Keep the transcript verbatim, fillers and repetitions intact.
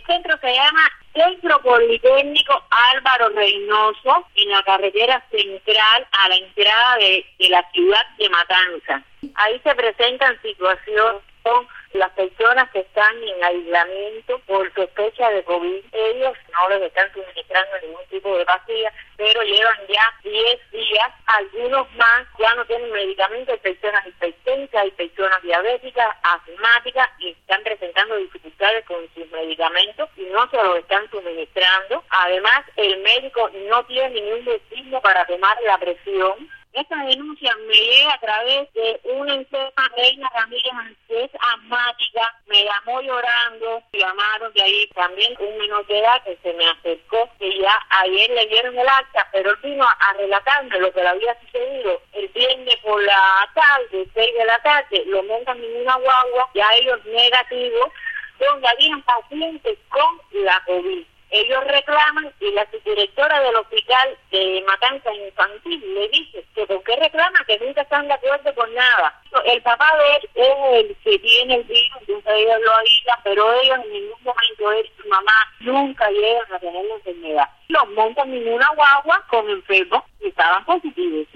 El centro se llama Centro Politécnico Álvaro Reynoso, en la carretera central a la entrada de, de la ciudad de Matanzas. Ahí se presentan situaciones con las personas que están en aislamiento por sospecha de COVID. Ellos no les están suministrando ningún tipo de pastilla, pero llevan ya diez días. Algunos más ya no tienen medicamentos. Hay personas hipertensas, hay personas diabéticas, asmáticas, y están presentando dificultades con sus medicamentos y no se los están suministrando. Además, el médico no tiene ningún destino para tomar la presión. Esta denuncia me llega a través de una enferma, Reina Ramírez, que es asmática. Me llamó llorando, llamaron de ahí también un menor de edad que se me acercó, que ya ayer le dieron el acta, pero él vino a relatarme lo que le había sucedido. El viernes por la tarde, seis de la tarde, lo montan en una guagua, ya ellos negativos, donde habían pacientes con la COVID. Ellos reclaman y la subdirectora del hospital de Matanzas Infantil le dice que por qué reclama, que nunca están de acuerdo con nada. El papá de él es el que tiene el virus, entonces ellos lo avisan, pero ellos en ningún momento, él y su mamá, nunca llegan a tener la enfermedad. Los montan en una guagua con enfermos que estaban positivos.